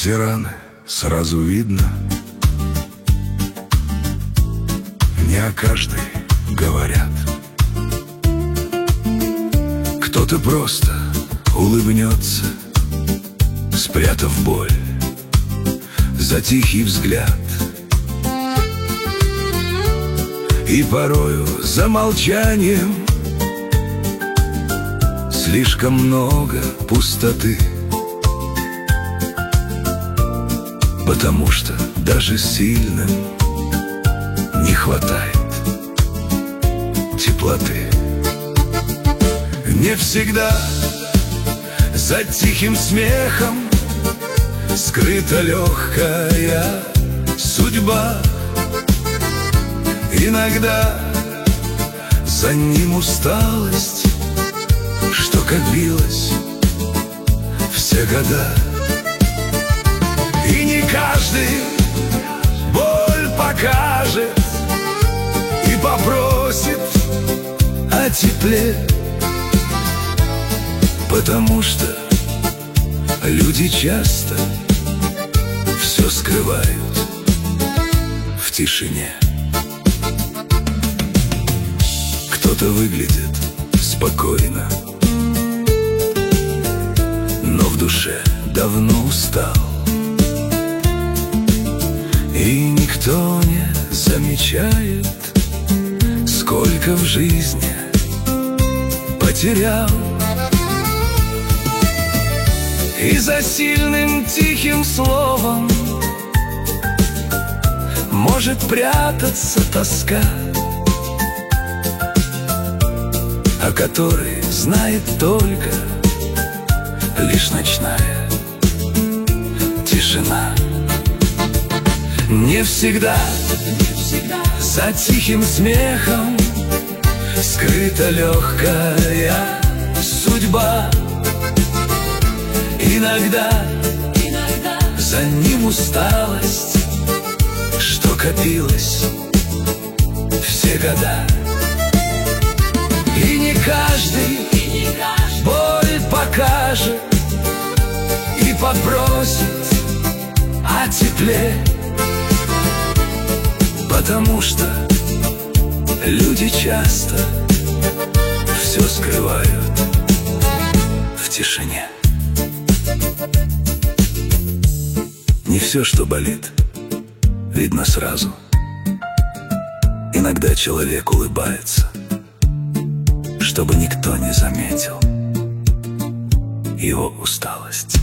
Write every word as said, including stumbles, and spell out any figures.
эти раны сразу видно. Не о каждой говорят. Кто-то просто улыбнется, спрятав боль за тихий взгляд. И порою за молчанием слишком много пустоты, потому что даже сильным не хватает теплоты. Не всегда за тихим смехом скрыта легкая судьба. Иногда за ним усталость, что копилась все года. И не каждый боль покажет и попросит о тепле, потому что люди часто все скрывают в тишине. Кто-то выглядит спокойно, но в душе давно устал. И никто не замечает, сколько в жизни потерял. И за сильным тихим словом может прятаться тоска, о которой знает только лишь ночная тишина. Не всегда, не всегда за тихим смехом скрыта легкая судьба. Иногда, иногда за ним усталость, что копилась все года. И не каждый, и не каждый боль покажет и попросит о тепле, потому что люди часто все скрывают в тишине. Не все, что болит, видно сразу. Иногда человек улыбается, чтобы никто не заметил его усталость.